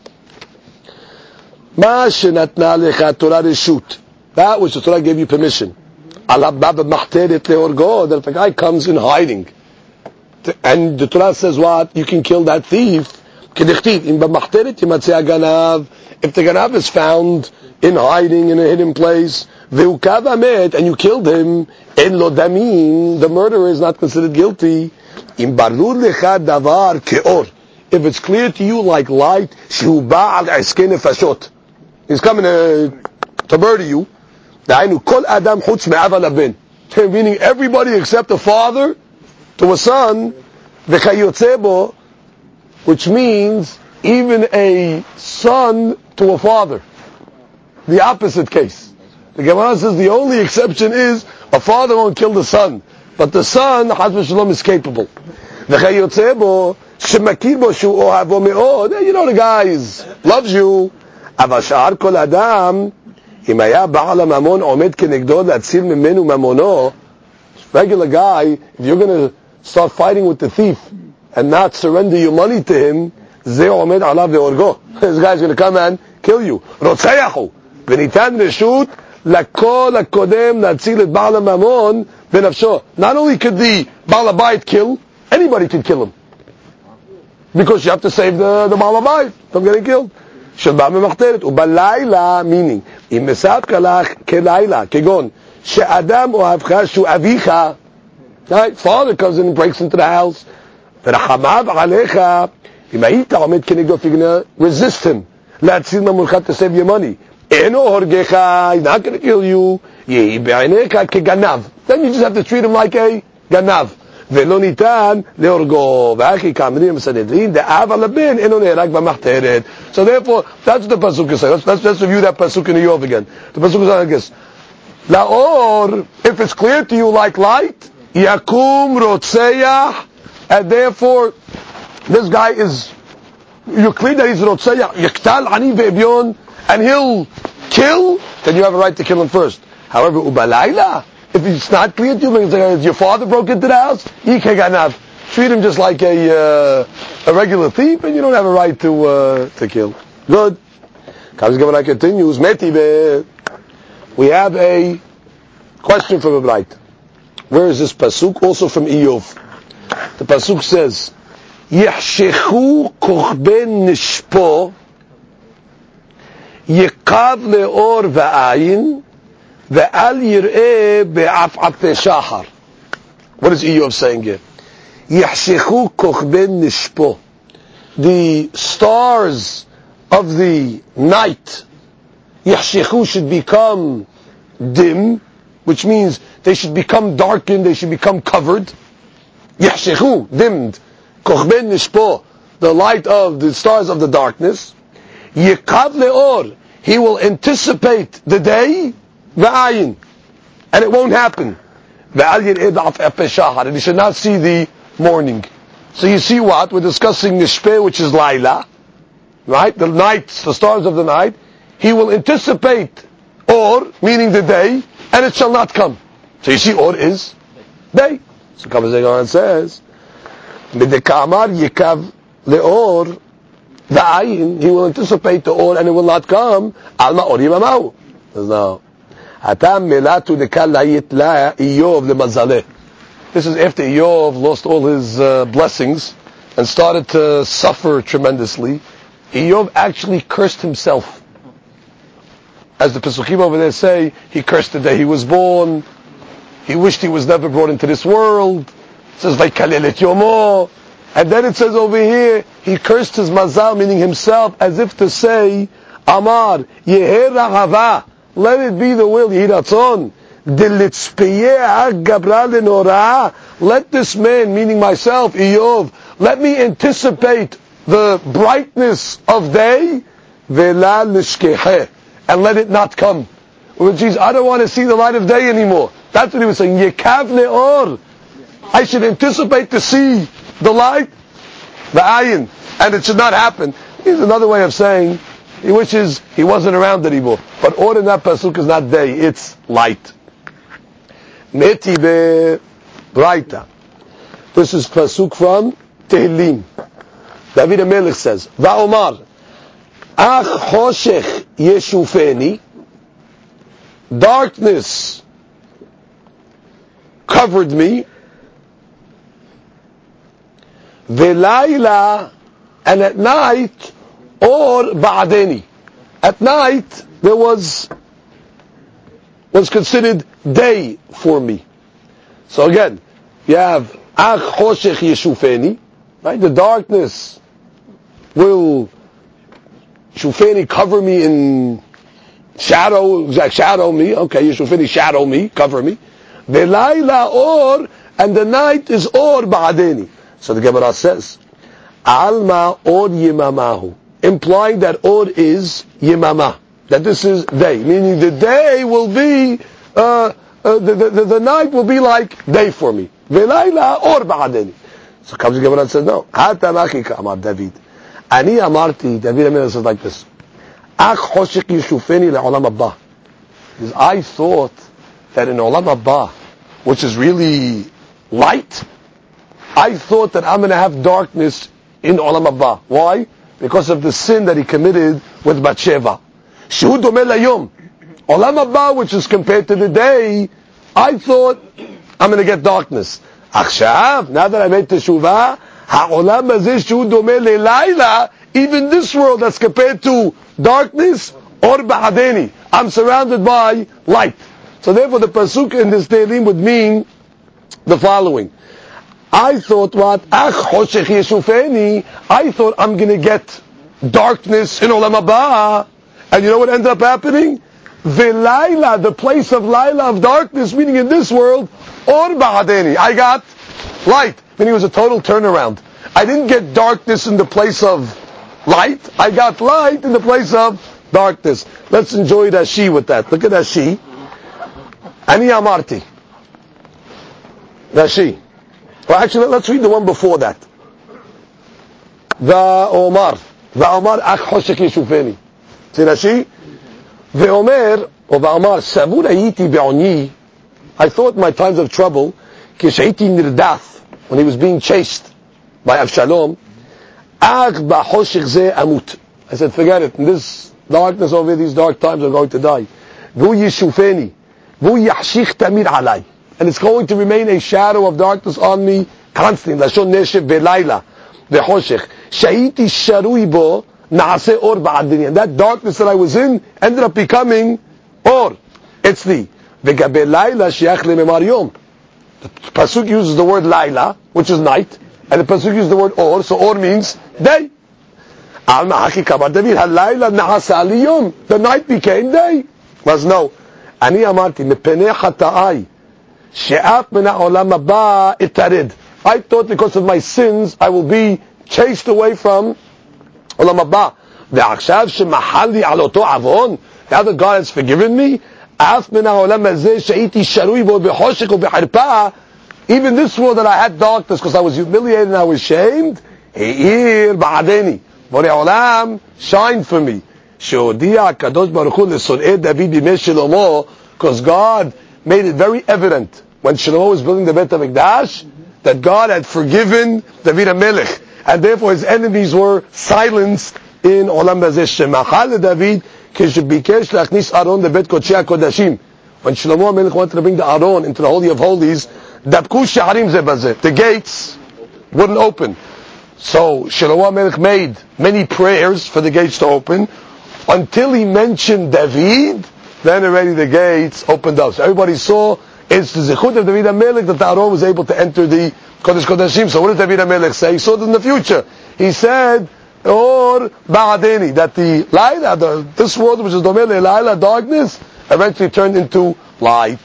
Ma shenatna lecha Torah reshut. That which the Torah gave you permission. That if a guy comes in hiding, and the Torah says what? You can kill that thief. If the ganav is found in hiding in a hidden place, and you killed him, the murderer is not considered guilty. If it's clear to you like light, he's coming to, to murder you. Meaning everybody except the father to a son, which means even a son to a father. The opposite case. The Gemara says the only exception is a father won't kill the son. but the son, Chas v'Shalom, is capable. You know the guy is, loves you. אבל שאר כל אדם, אם היה בעל הממון עומד כנגדו להציל ממנו ממונו, regular guy, if you're going to start fighting with the thief and not surrender your money to him, זה עומד עליו להורגו. This guy's going to come and kill you. רוצח וניתן רשות לכל הקודם להציל את בעל הממון בנפשו. Not only could the בעל הבית kill, anybody could kill him. Because you have to save the, the בעל הבית from getting killed. שבא ממחתרת, ובלילה, meaning, אם מסעת כלך כלילה, כגון, שאדם אוהבך שהוא אביך, right? Father comes in and breaks into the house, ורחמיו עליך, אם היית עומד כנגדו, you're going to resist him, להציל ממונך to save your money, אינו הורגך, he's not going to kill you, יהי בעיניך כגנב, then you just have to treat him like a גנב. ולא ניתן להורגו, ואחי כאמרים בסנהדרין, דאב על הבן, אינו נהרג במחתרת. So therefore, that's the pasuk is saying. Let's, let's, let's review that pasuk in Eov again. The pasuk is like this. La'or, if it's clear to you like light, yakum rotzeach, and therefore, this guy is, you're clear that he's rotzeach, yaktal ani ve'ebyon, and he'll kill, then you have a right to kill him first. However, ubalayla, if it's not clear to you, because your father broke into the house, treat him just like a uh, a regular thief, and you don't have a right to uh, to kill. Good. Comes Gemara continues. We have a question from Abraham. Where is this pasuk? Also from Eov. The pasuk says, "Yachshechu kochben nishpo, yikav leor va'ayin." What is Eov saying here? يَحْشِخُ كُخْبِن نِشْپو. The stars of the night, يَحْشِخُ should become dim, which means they should become darkened, they should become covered. يَحْشِخُ, dimmed. كُخْبِن نِشْپو, the light of the stars of the darkness. يَقَبْ لَأَوْر, he will anticipate the day. V'ayin, and it won't happen. And you should not see the morning. So you see what? We're discussing Nishpeh, which is Laila, right? The nights, the stars of the night. He will anticipate Or, meaning the day, and it shall not come. So you see Or is day. So Kabbalah and says, B'dekamar yikav le'or v'ayin, he will anticipate the Or and it will not come. Alma Or yimamahu. No. This is after Eov lost all his uh, blessings and started to suffer tremendously. Eov actually cursed himself. As the Pesukim over there say, he cursed the day he was born. He wished he was never brought into this world. It says, Vaikalel et yomo. And then it says over here, he cursed his mazal, meaning himself, as if to say, Amar, Yeher Rahava. Let it be the will, Yiratzon. Let this man, meaning myself, Eov, let me anticipate the brightness of day, and let it not come. Which means, I don't want to see the light of day anymore. That's what he was saying. Yekav le'or. I should anticipate to see the light, the ayin, and it should not happen. Here's another way of saying, he wishes he wasn't around anymore. But Or in that pasuk is not day, it's light. Meti be Braita. This is pasuk from Tehillim. David HaMelech says, Va'omar, Ach choshech yeshufeni, darkness covered me, Ve'layla, and at night, Or ba'adeni. At night, there was, was considered day for me. So again, you have, Ach choshech yeshufeni, right? The darkness will, shufeni, cover me in shadow, shadow me, okay, yeshufeni, shadow me, cover me. Ve'layla or, and the night is or ba'adeni. So the Gemara says, Alma or yimamahu, implying that Or is Yemama, that this is day, meaning the day will be uh, uh, the, the, the night will be like day for me. Velayla or ba'adeni. So comes the Gemara and says, no. Hata machika amar David. Ani amarti, David Amin says like this. Ach hoshik yishufeni le'olam haba. Because I thought that in olam haba, which is really light, I thought that I'm going to have darkness in olam haba. Why? Because of the sin that he committed with Bathsheba. Shehu domeh layom. Olam haba, which is compared to the day, I thought I'm going to get darkness. Achshav, now that I made teshuvah, ha'olam hazeh shehu domeh lelayla, even this world that's compared to darkness, or ba'adeni, I'm surrounded by light. So therefore the pasuk in this Tehillim would mean the following. I thought what? Ach hoshech yeshufeni. I thought I'm going to get darkness in olam haba. And you know what ended up happening? Velayla, the place of Laila, of darkness, meaning in this world, or ba'adeni. I got light. Meaning it was a total turnaround. I didn't get darkness in the place of light. I got light in the place of darkness. Let's enjoy Rashi with that. Look at Rashi. Ani amarti. Rashi. Well, actually, let's read the one before that. Va'omar. Va'omar ach hoshek yeshufeni. See Rashi? Ve'omer, or va'omar, savur hayiti be'oni. I thought in my times of trouble, kishayiti nirdath, when he was being chased by Avshalom, ach ba'hoshek ze amut. I said, forget it. In this darkness over these dark times, I'm going to die. Vu yeshufeni. Vu yahshich tamir alai. And it's going to remain a shadow of darkness on me constantly. Lashon neshev ve'layla ve'hoshech. Shayiti sharui bo na'aseh or ba'adini. And that darkness that I was in ended up becoming or. It's the ve'gabe layla shiach le'memar yom. The pasuk uses the word layla, which is night, and the pasuk uses the word or, so or means day. Al ma'aki kabar David, halayla na'aseh ali yom. The night became day. Was no. Ani amarti mepenei chata'ai. She'af min ha'olam haba itarid. I thought because of my sins, I will be chased away from olam haba. Ve'achshav shemahal li al oto avon. Now that God has forgiven me, af min ha'olam hazeh she'iti sharui bo bechoshek u beharpa. Even this world that I had darkness because I was humiliated and I was shamed, he'ir ba'adeni. Borei olam shined for me. She'odia kadosh baruch hu lesor'ei David bimei Shlomo, because God made it very evident when Shlomo was building the Beit HaMikdash that God had forgiven David HaMelech, and therefore his enemies were silenced in Olam Hazeh. Shemachal David kishbikesh lachnis Aron lebet Kodshei HaKodashim. When Shlomo HaMelech wanted to bring the Aron into the Holy of Holies, dabku she'arim ze bazeh, the gates wouldn't open. So Shlomo HaMelech made many prayers for the gates to open until he mentioned David. Then already the gates opened up. So everybody saw it's the zechut of David HaMelech that the Aron was able to enter the Kodesh Kodashim. So what did David HaMelech say? He saw it in the future. He said, or ba'adeni, that the light, the, this world which is domeh le'layla, darkness, eventually turned into light.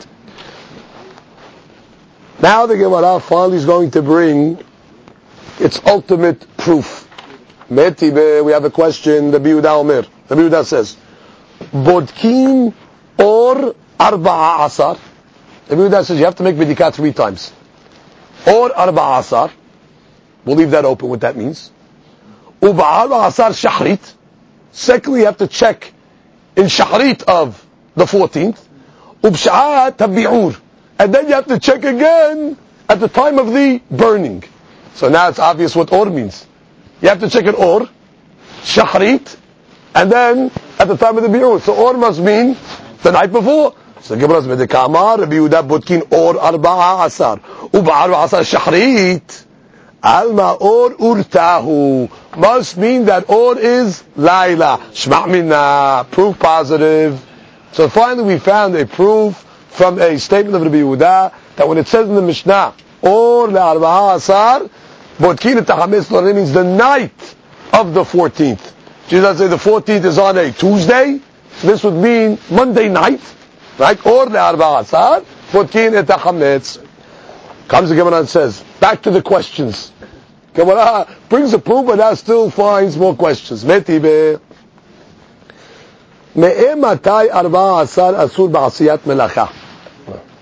Now the Gemara finally is going to bring its ultimate proof. Metibe, we have a question. The Yehuda Omer. The Yehuda says, Bodkin or arba'a asar. The Yehuda says you have to make bidikah three times. Or arba'a asar. We'll leave that open, what that means. Uba'arba'a asar shahrit. Secondly, you have to check in shahrit of the fourteenth. Ubsha'at tabi'ur. And then you have to check again at the time of the burning. So now it's obvious what or means. You have to check it or, shahrit, and then at the time of the bi'ur. So or must mean the night before. So Gemara says, "Kamar Rabbi Yehuda botkin or arba'a asar, u'ba'arba'a asar shahrit, alma or urtahu must mean that or is laila. Shma' minna, proof positive." So finally, we found a proof from a statement of Rabbi Yehuda that when it says in the Mishnah or le'arba'a asar, botkin tachametz lo means the night of the fourteenth. Jesus say the fourteenth is on a Tuesday. This would mean Monday night, right? Or le'arba'a asar, botkin et hachametz. Comes the Gemara and says, back to the questions. Gemara brings a proof, but now still finds more questions. Metibe. Me'e matai arba'a asar asur ba'asiyat melacha.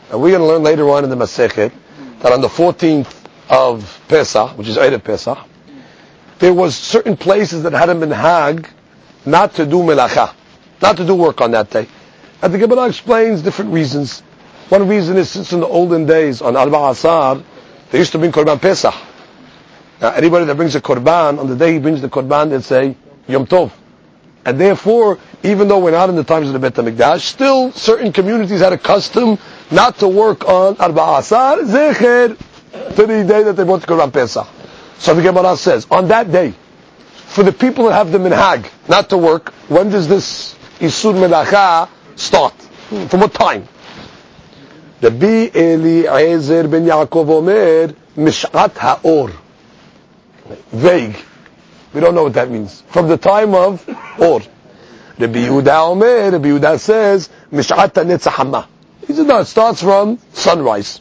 And we're going to learn later on in the Masechet that on the fourteenth of Pesach, which is Erev Pesach, there was certain places that had a minhag not to do melacha, not to do work on that day. And the Gemara explains different reasons. One reason is since in the olden days on Arba Asar, they used to bring Korban Pesach. Now anybody that brings a Korban, on the day he brings the Korban, they say Yom Tov. And therefore, even though we're not in the times of the Beit HaMikdash, still certain communities had a custom not to work on Arba Asar, Zecher, to the day that they brought the Korban Pesach. So the Gemara says, on that day, for the people that have the minhag not to work, when does this Isur Melacha start? From what time? Rabbi Eliezer ben Yaakov Omer, Mishat Ha'or. Vague. We don't know what that means. From the time of Or. Rabbi Yehuda Omer, Rabbi Yehuda says, Mishat HaNetzach Hama. He said, no, it starts from sunrise.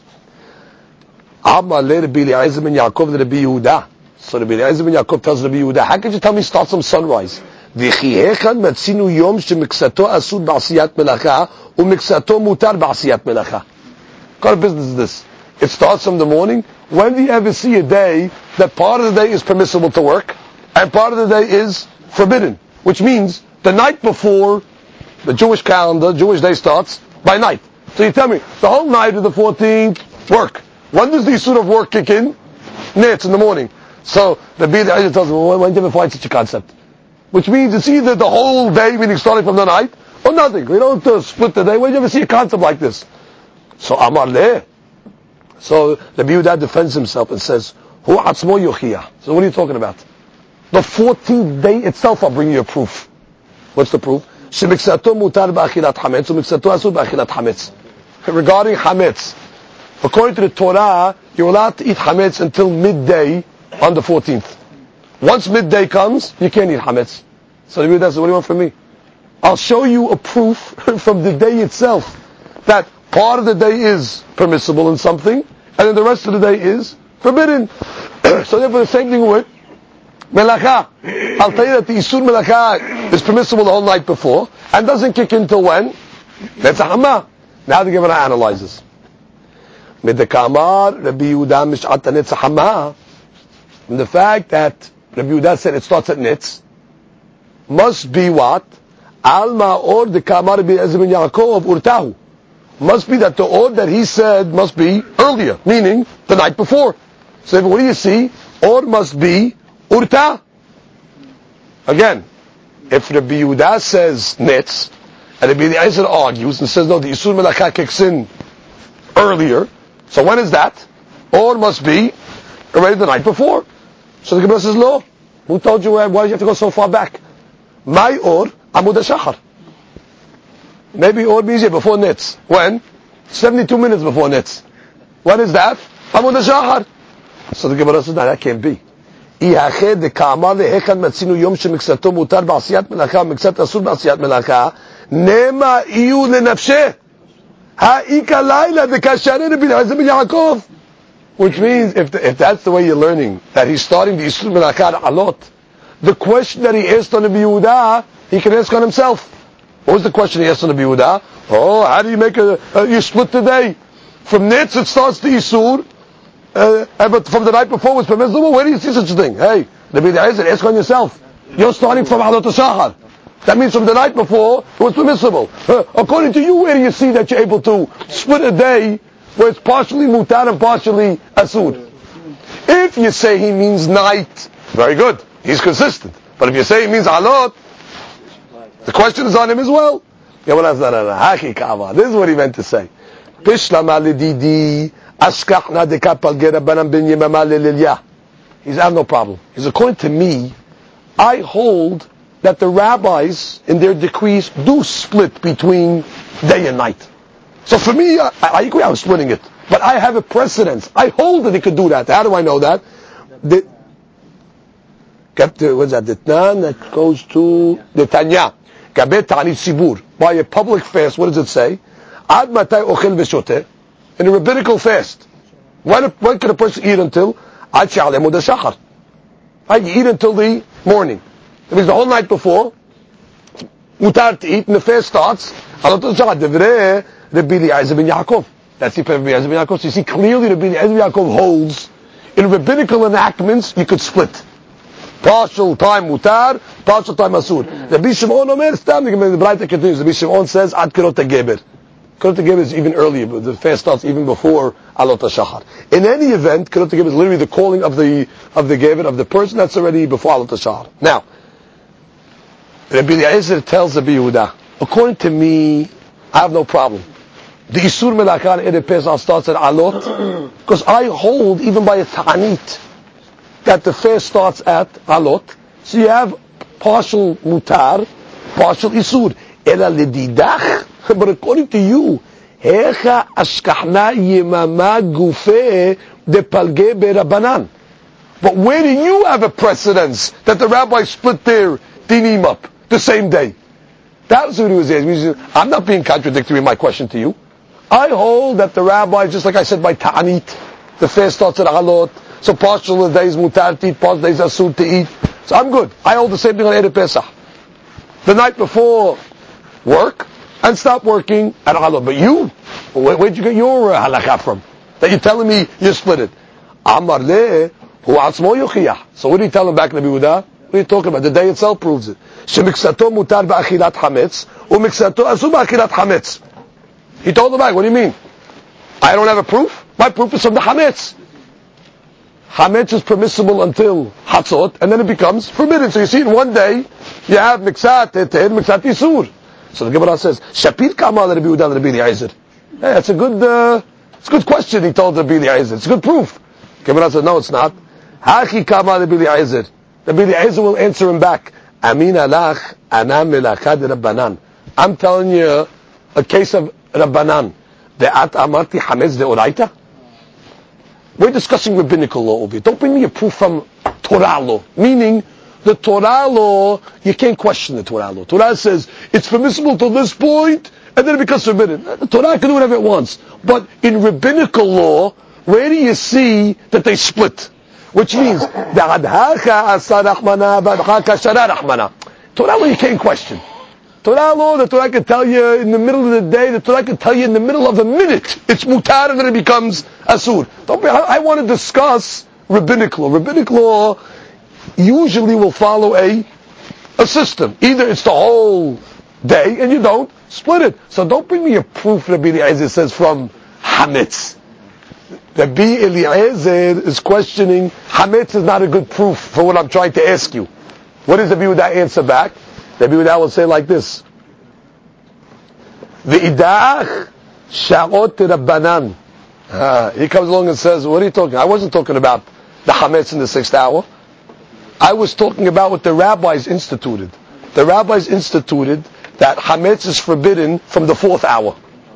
Amar le Rabbi Eliezer ben Yaakov le Rabbi Yehuda. So Rabbi Eliezer ben Yaakov tells Rabbi Yehuda, how could you tell me it starts from sunrise? V'chi hechan matzinu yom shemiksato asur ba'asiyat melacha u'miksato mutar ba'asiyat melacha. What kind of business is this? It starts from the morning. When do you ever see a day that part of the day is permissible to work and part of the day is forbidden? Which means the night before the Jewish calendar, Jewish day starts by night. So you tell me, the whole night of the fourteenth, work. When does the Yisur of work kick in? Nitz in the morning. So the Bid Ayah tells me, well, when did we find such a concept? Which means it's either the whole day, meaning starting from the night, or nothing. We don't uh, split the day. When did you ever see a concept like this? So Amar Leh. So the Yehuda defends himself and says, Hu atzmo yochiyah. So what are you talking about? The fourteenth day itself, I'll bring you a proof. What's the proof? Shemiksato mutar ba'achilat hametz, umiksato asur ba'achilat hametz. Regarding hametz, according to the Torah, you're allowed to eat hametz until midday on the fourteenth. Once midday comes, you can't eat hametz. So the Yehuda says, what do you want from me? I'll show you a proof from the day itself that part of the day is permissible in something, and then the rest of the day is forbidden. So therefore the same thing with Melacha. I'll tell you that the Isur Melacha is permissible the whole night before, and doesn't kick in till when? That's a Hama. Now the Gemara analyzes. Medekamar, Rabbi Yehuda Mishat HaNetzach Hama. And the fact that Rabbi Yehuda said it starts at Nitz, must be what? Alma or the Kamar Rabbi Eliezer ben Yaakov Urtahu. Must be that the or that he said must be earlier, meaning the night before. So what do you see? Or must be urta. Again, if Rabbi Yehuda says nitz, and Rabbi Eliezer argues and says no, the Yisur Melacha kicks in earlier. So when is that? Or must be already the night before. So the Gemara says no. Who told you? Why did you have to go so far back? My or Amud HaShachar. Maybe or means before Nitz. When? seventy-two minutes before Nitz. When is that? Amud HaShachar. So the Gemara says, no, that can't be. Iyached de ka'amar lehechad matzinu yom shemiksato mutar ba'asiyat melacha miksat asur ba'asiyat melacha nema iyu lenafsheh ha'ika layla de kashareh Rabbi Eliezer ben Yaakov. Which means, if the, if that's the way you're learning, that he's starting the Isur Melacha alot, the question that he asked on Rabbi Yehuda, he can ask on himself. What was the question he asked on Rabbi Yehuda? Oh, how do you make a, uh, you split the day? From Nitz it starts the Isur, uh, but from the night before was permissible? Where do you see such a thing? Hey, Rabbi Eliezer, ask on yourself. You're starting from Alot HaShachar. That means from the night before, it was permissible. Uh, according to you, where do you see that you're able to split a day where it's partially mutar and partially asur? If you say he means night, very good. He's consistent. But if you say he means alot, the question is on him as well. This is what he meant to say. He's I have no problem. He's according to me, I hold that the rabbis in their decrees do split between day and night. So for me, I, I agree, I'm splitting it. But I have a precedence. I hold that he could do that. How do I know that? The, what's that? The Tan that goes to the Tanya. By a public fast, what does it say? Ad matay ochel v'shoteh. In a rabbinical fast. When, when can a person eat until? Ad she'aleh Amud HaShachar. Right? You eat until the morning. That means the whole night before, mutar to eat, and the fast starts. Alot HaShachar. Devrei Rabbi Eliezer ben Yaakov. That's the Rabbi Eliezer ben Yaakov. So you see clearly Rabbi Eliezer ben Yaakov holds in rabbinical enactments you could split. Partial time mutar, partial time asur. Rabbi Shimon Omer, stam, the Braita continues. Rabbi Shimon says, ad kirot geber. Kirot geber is even earlier, but the fast starts even before alot hashachar. In any event, kirot geber is literally the calling of the of the geber, of the person that's already before alot hashachar. Now, Rabbi Eliezer tells Rabbi Yehuda, according to me, I have no problem. The Isur Melakar Erev Pesach starts at alot, because I hold, even by a ta'anit, that the fast starts at alot. So you have partial mutar, partial isur. Ela ledidach, but according to you, hecha ashkachna yemama gufe de palge berabanan. But where do you have a precedence that the rabbis split their dinim up the same day? That was what he was asking. I'm not being contradictory in my question to you. I hold that the rabbis, just like I said by ta'anit, the fast starts at alot. So partial of the days mutar to eat, partial days asur to eat. So I'm good. I hold the same thing on Erev Pesach. The night before work and stop working at alot. But you, where, where'd you get your uh, halakha from? That you're telling me you split it. Amar le hu atzmo yochiyah. So what are you telling back to Rabbi Yehuda? What are you talking about? The day itself proves it. Shemiksato mutar ba'achilat hametz umiksato asur ba'achilat hametz. He told him back. What do you mean? I don't have a proof. My proof is from the hametz. Hametz is permissible until Hatzot, and then it becomes forbidden. So you see, in one day, you have Miksat Eter, Miksat Isur. So the Gemara says, Shapir Kamal Rabbi Yehuda Rabbi Eliezer. Hey, that's a good, uh, it's a good question. He told Rabbi Eliezer. It's a good proof. Gemara said, no, it's not. Hachi Kamal Rabbi Eliezer. Rabbi Eliezer will answer him back. Amin alach anam melachad Rabbanan. I'm telling you a case of Rabbanan. De'at amarti Hametz de'oraita. We're discussing rabbinical law over here. Don't bring me a proof from Torah law. Meaning, the Torah law, you can't question the Torah law. Torah says, it's permissible to this point, and then it becomes forbidden. The Torah can do whatever it wants. But in rabbinical law, where do you see that they split? Which means, Torah law you can't question. Torah law, the Torah can tell you in the middle of the day, the Torah can tell you in the middle of a minute, it's mutar and then it becomes asur. Don't be, I, I want to discuss rabbinic law. Rabbinic law usually will follow a, a system. Either it's the whole day and you don't, split it. So don't bring me a proof, Rabbi Eliezer says, from Hametz. Rabbi Eliezer is questioning, Hametz is not a good proof for what I'm trying to ask you. What does Rabbi Yehuda answer back? Rabbi Yehuda will say like this: V'idach sha'ot rabbanan. Uh, he comes along and says, what are you talking? I wasn't talking about the Hametz in the sixth hour. I was talking about what the rabbis instituted. The rabbis instituted that Hametz is forbidden from the fourth hour.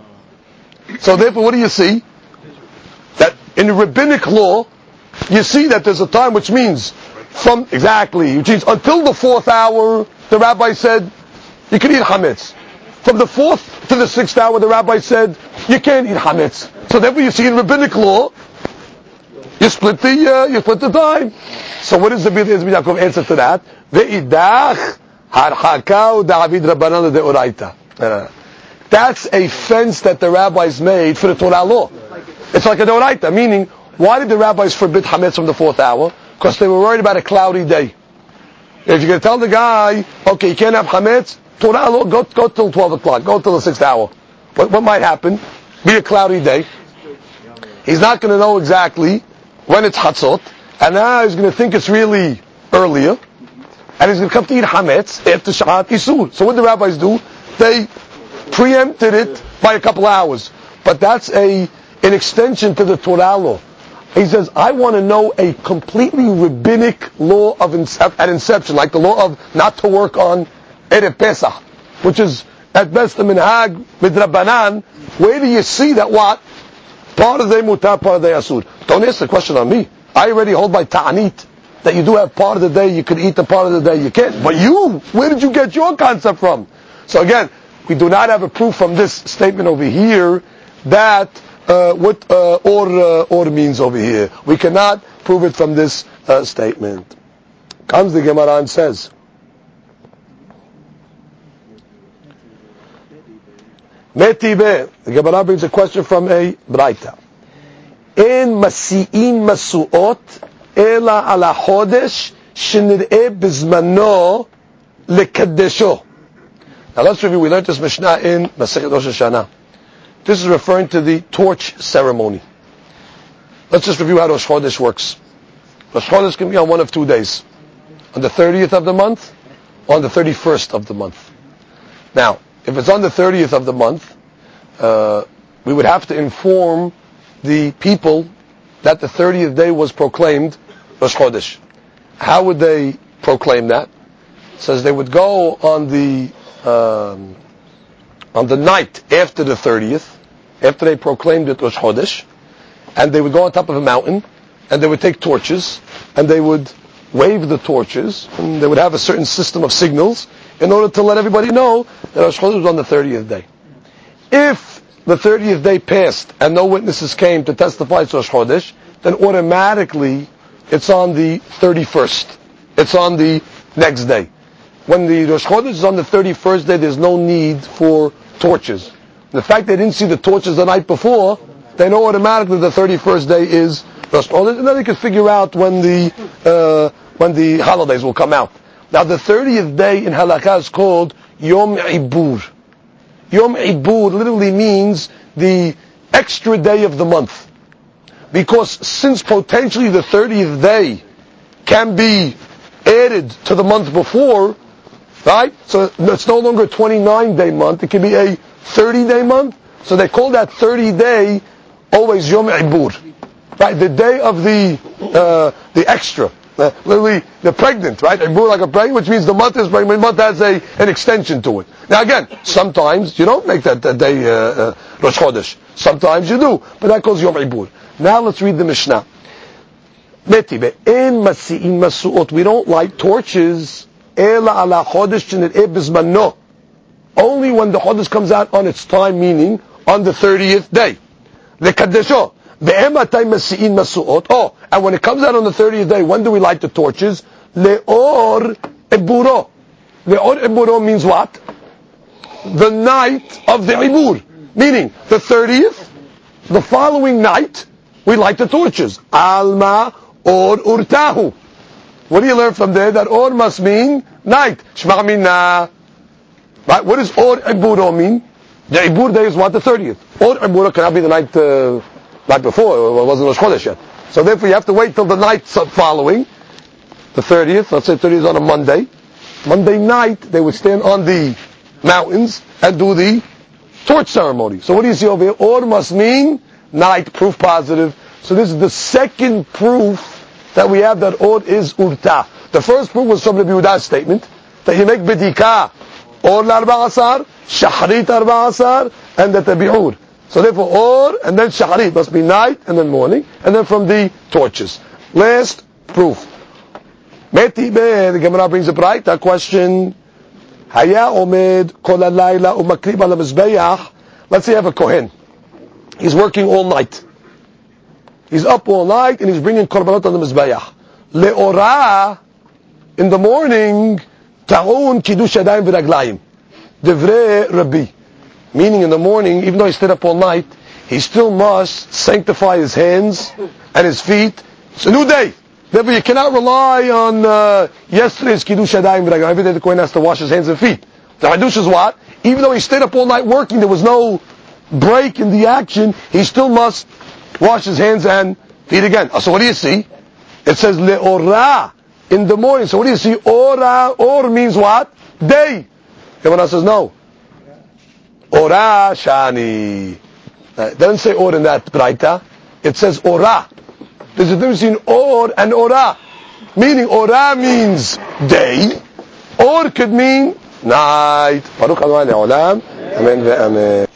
So therefore, what do you see? That in the rabbinic law, you see that there's a time which means from, exactly, which means until the fourth hour, the rabbi said, you can eat Hametz. From the fourth to the sixth hour, the rabbi said, you can't eat Hametz. So therefore you see in rabbinic law, you split the, uh, you split the time. So what is the Rabbi Yaakov answer to that? Ve'idach harchakau da'avid rabbanan de'oraita. That's a fence that the rabbis made for the Torah law. It's like a de'oraita, meaning, why did the rabbis forbid Hametz from the fourth hour? Because they were worried about a cloudy day. If you're going to tell the guy, okay, you can't have Hametz, Torah law, go, go till twelve o'clock, go till the sixth hour. What, what might happen? Be a cloudy day. He's not going to know exactly when it's Hatzot, and now he's going to think it's really earlier, and he's going to come to eat Hametz after Shahat Isur. So what do the rabbis do? They preempted it by a couple hours. But that's a an extension to the Torah law. He says, I want to know a completely rabbinic law of incep- at inception, like the law of not to work on Erev Pesach, which is at best a minhag with Rabbanan. Where do you see that what? Part of the mutar, part of the asur. Don't ask the question on me. I already hold by ta'anit that you do have part of the day you could eat and part of the day you can't. But you, where did you get your concept from? So again, we do not have a proof from this statement over here that uh, what uh, or uh, or means over here. We cannot prove it from this uh, statement. Comes the Gemara and says, Metibe. The Gemara brings a question from a Braita. In masi'in masuot ela ala chodesh shenir'eh bizmano lekadesho. Now let's review. We learned this Mishnah in Masechet Rosh Hashanah. This is referring to the torch ceremony. Let's just review how Rosh Chodesh works. Rosh Chodesh can be on one of two days. On the thirtieth of the month, or on the thirty-first of the month. Now, if it's on the thirtieth of the month, uh, we would have to inform the people that the thirtieth day was proclaimed Rosh Chodesh. How would they proclaim that? It says they would go on the um, on the night after the thirtieth, after they proclaimed it Rosh Chodesh, and they would go on top of a mountain, and they would take torches, and they would wave the torches, and they would have a certain system of signals in order to let everybody know that Rosh Chodesh was on the thirtieth day. If the thirtieth day passed and no witnesses came to testify to Rosh Chodesh, then automatically it's on the thirty-first. It's on the next day. When the Rosh Chodesh is on the thirty-first day, there's no need for torches. The fact they didn't see the torches the night before, they know automatically the thirty-first day is Rosh Chodesh, and then they can figure out when the uh, when the holidays will come out. Now the thirtieth day in Halakha is called Yom Ibur. Yom Ibur literally means the extra day of the month. Because since potentially the thirtieth day can be added to the month before, right? So it's no longer a twenty-nine day month, it can be a thirty day month. So they call that thirty day always Yom Ibur. Right? The day of the uh, the extra. Uh, literally, the pregnant, right? Ibur like a pregnant, which means the month is pregnant, the month has a, an extension to it. Now again, sometimes you don't make that, that day uh, uh, Rosh Chodesh. Sometimes you do. But that calls Yom Ibur. Now let's read the Mishnah. Metibe, in masi'in masuot, we don't light torches, ela ala chodesh shenir'eh bizmano. Only when the Chodesh comes out on its time, meaning on the thirtieth day. Lekadesho. Oh, and when it comes out on the thirtieth day, when do we light the torches? Le'or iburo. Le'or iburo means what? The night of the ibur. Meaning, the thirtieth, the following night, we light the torches. Alma or urtahu. What do you learn from there? That or must mean night. Shma mina. Right? What does or iburo mean? The ibur day is what? The thirtieth. Or iburo cannot be the night... Uh, Like before, it wasn't Rosh Chodesh yet. So therefore you have to wait till the night following, the thirtieth, let's say thirtieth is on a Monday. Monday night, they would stand on the mountains and do the torch ceremony. So what do you see over here? Or must mean night, proof positive. So this is the second proof that we have that or is urta. The first proof was from the Yehuda's statement, that you make bidika, or l'arba asar, shahrit arba asar, and that the bi'ur. So therefore, or, and then shaharit must be night, and then morning, and then from the torches. Last proof. Meti be, the Gemara brings a bright, that question, Haya omed kol halayla umakrib ala mizbeach. Let's say you have a kohen. He's working all night. He's up all night, and he's bringing korbanot on the mizbeach. Le'ora, in the morning, ta'un kiddush yadayim v'raglayim. Devrei Rabbi. Meaning in the morning, even though he stayed up all night, he still must sanctify his hands and his feet. It's a new day. Therefore, you cannot rely on uh, yesterday's Kiddush Yadayim. Every day the Kohen has to wash his hands and feet. The Hadush is what? Even though he stayed up all night working, there was no break in the action, he still must wash his hands and feet again. So what do you see? It says le'ora, in the morning. So what do you see? Ora, or means what? Day. Everyone else says no. Ora shani. It doesn't say or in that braita. It says ora. There's a difference between or and ora. Meaning ora means day, or could mean night. Baruch Adonai le'olam. Amen ve'amen.